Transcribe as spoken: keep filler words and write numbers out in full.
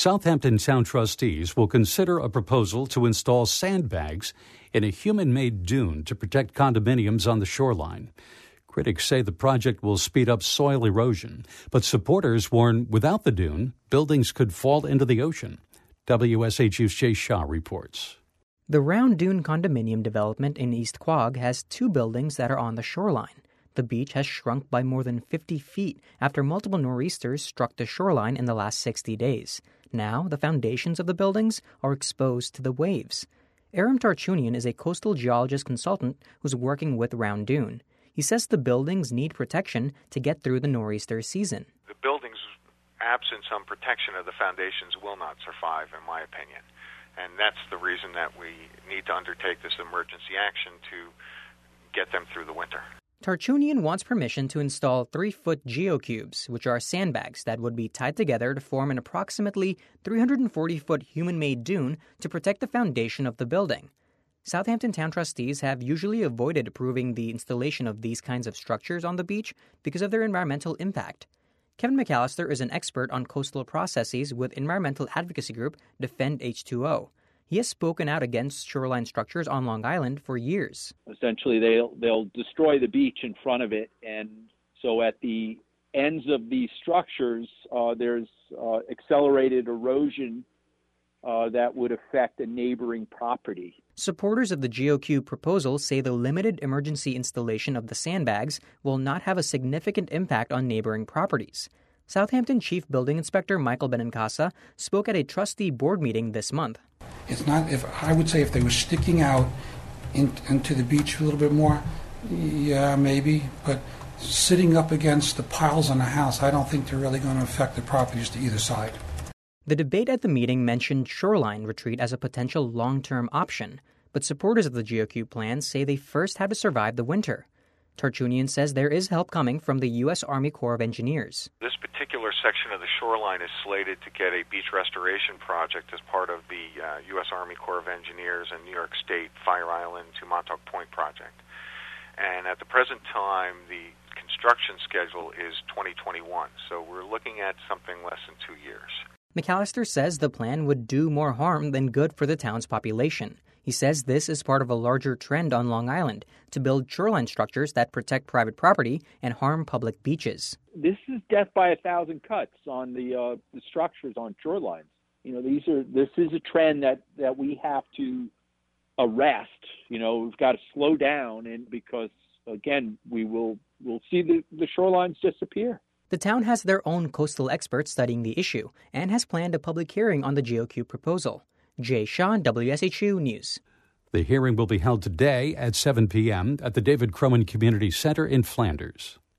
Southampton Town trustees will consider a proposal to install sandbags in a human-made dune to protect condominiums on the shoreline. Critics say the project will speed up soil erosion, but supporters warn without the dune, buildings could fall into the ocean. W S H U's Jay Shah reports. The Round Dune condominium development in East Quogue has two buildings that are on the shoreline. The beach has shrunk by more than fifty feet after multiple nor'easters struck the shoreline in the last sixty days. Now, the foundations of the buildings are exposed to the waves. Aram Tarchunian is a coastal geologist consultant who's working with Round Dune. He says the buildings need protection to get through the nor'easter season. The buildings, absent some protection of the foundations, will not survive, in my opinion. And that's the reason that we need to undertake this emergency action to get them through the winter. Tarchunian wants permission to install three-foot geocubes, which are sandbags that would be tied together to form an approximately three hundred forty foot human-made dune to protect the foundation of the building. Southampton Town trustees have usually avoided approving the installation of these kinds of structures on the beach because of their environmental impact. Kevin McAllister is an expert on coastal processes with environmental advocacy group Defend H two O. He has spoken out against shoreline structures on Long Island for years. Essentially, they'll they'll destroy the beach in front of it, and so at the ends of these structures, uh, there's uh, accelerated erosion uh, that would affect a neighboring property. Supporters of the GeoCube proposal say the limited emergency installation of the sandbags will not have a significant impact on neighboring properties. Southampton Chief Building Inspector Michael Benincasa spoke at a trustee board meeting this month. It's not, if I would say if they were sticking out in, into the beach a little bit more, yeah, maybe, but sitting up against the piles on the house, I don't think they're really going to affect the properties to either side. The debate at the meeting mentioned shoreline retreat as a potential long-term option, but supporters of the GeoCube plan say they first had to survive the winter. Tarchunian says there is help coming from the U S Army Corps of Engineers. This particular section of the shoreline is slated to get a beach restoration project as part of the uh, U S Army Corps of Engineers and New York State Fire Island to Montauk Point project. And at the present time, the construction schedule is twenty twenty-one, so we're looking at something less than two years. McAllister says the plan would do more harm than good for the town's population. He says this is part of a larger trend on Long Island to build shoreline structures that protect private property and harm public beaches. This is death by a thousand cuts on the, uh, the structures on shorelines. You know, these are this is a trend that, that we have to arrest. You know, we've got to slow down, and because again, we will we'll see the, the shorelines disappear. The town has their own coastal experts studying the issue and has planned a public hearing on the GeoCube proposal. Jay Shah, W S H U News. The hearing will be held today at seven p.m. at the David Crowan Community Center in Flanders.